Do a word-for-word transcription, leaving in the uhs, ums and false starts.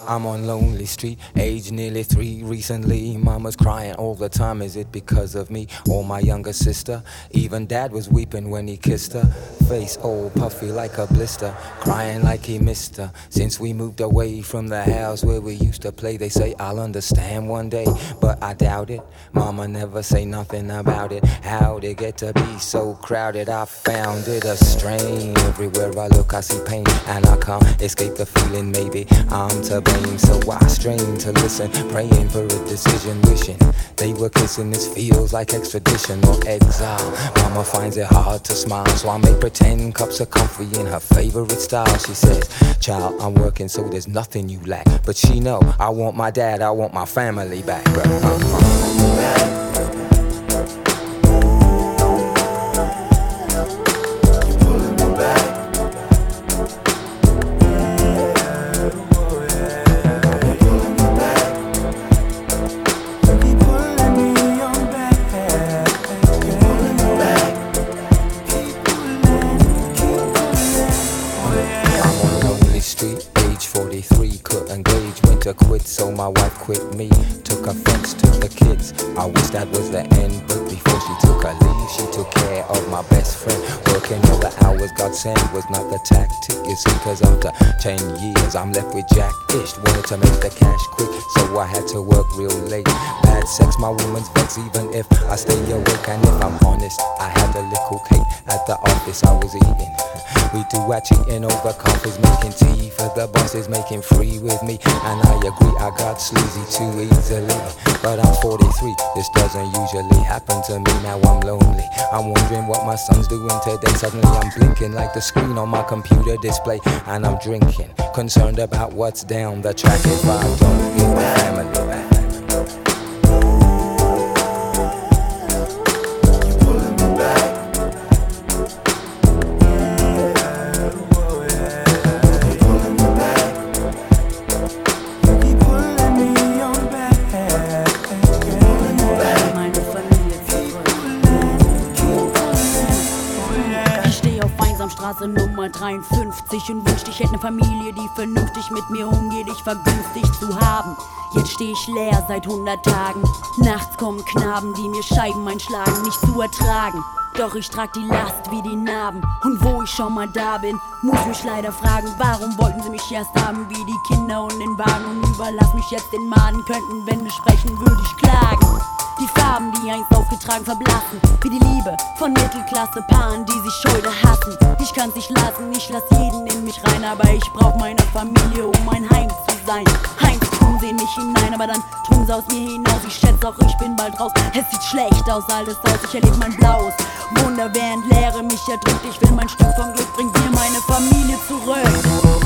I'm on lonely street, age nearly three. Recently, mama's crying all the time. Is it because of me or my younger sister? Even dad was weeping when he kissed her. Face all puffy like a blister, crying like he missed her. Since we moved away from the house where we used to play, they say I'll understand one day, but I doubt it. Mama never say nothing about it. How'd it get to be so crowded? I found it a strain. Everywhere I look I see pain, and I can't escape the feeling maybe I'm to blame. So I strain to listen, praying for a decision, wishing they were kissing. This feels like extradition or exile. Mama finds it hard to smile, so I make pretend cups of coffee in her favorite style. She says, child, I'm working so there's nothing you lack. But she know I want my dad, I want my family back. uh-huh. Age forty-three, couldn't gauge when to quit, so my wife quit me. Took offense to the kids, I wish that was the end. But before she took her leave, she took care of my best friend. Working all the hours God sent was not the tactic, you see. Cause after ten years I'm left with Jack-ish. Wanted to make the cash quick, so I had to work real late. Bad sex, my woman's vex, even if I stay awake. And if I'm honest, I had a little cake at the office I was eating. We do our cheating over coffees, making tea for the bosses, making free with me. And I agree, I got sleazy too easily. But I'm forty-three, this doesn't usually happen to me. Now I'm lonely, I'm wondering what my son's doing today. Suddenly I'm blinking like the screen on my computer display. And I'm drinking, concerned about what's down the track if I don't get my family back. Straße Nummer dreiundfünfzig und wünschte, ich hätte eine Familie, die vernünftig mit mir umgeht, ich vergünstigt zu haben. Jetzt steh ich leer seit hundert Tagen. Nachts kommen Knaben, die mir Scheiben einschlagen, nicht zu ertragen. Doch ich trag die Last wie die Narben. Und wo ich schon mal da bin, muss mich leider fragen, warum wollten sie mich erst haben wie die Kinder und den Wagen? Und überlass mich jetzt den Maden, könnten Wände sprechen, würde ich klagen. Die Farben, die einst aufgetragen verblassen, wie die Liebe von Mittelklasse-Paaren, die sich heute hassen. Ich kann's nicht lassen, ich lass jeden in mich rein, aber ich brauch meine Familie, um ein Heim zu sein. Heinz tun sie nicht hinein, aber dann tun sie aus mir hinaus. Ich schätze auch, ich bin bald raus. Es sieht schlecht aus, alles aus, ich erlebe mein Blaues Wunder, während Leere mich erdrückt. Ich will mein Stück vom Glück, bringt mir meine Familie zurück.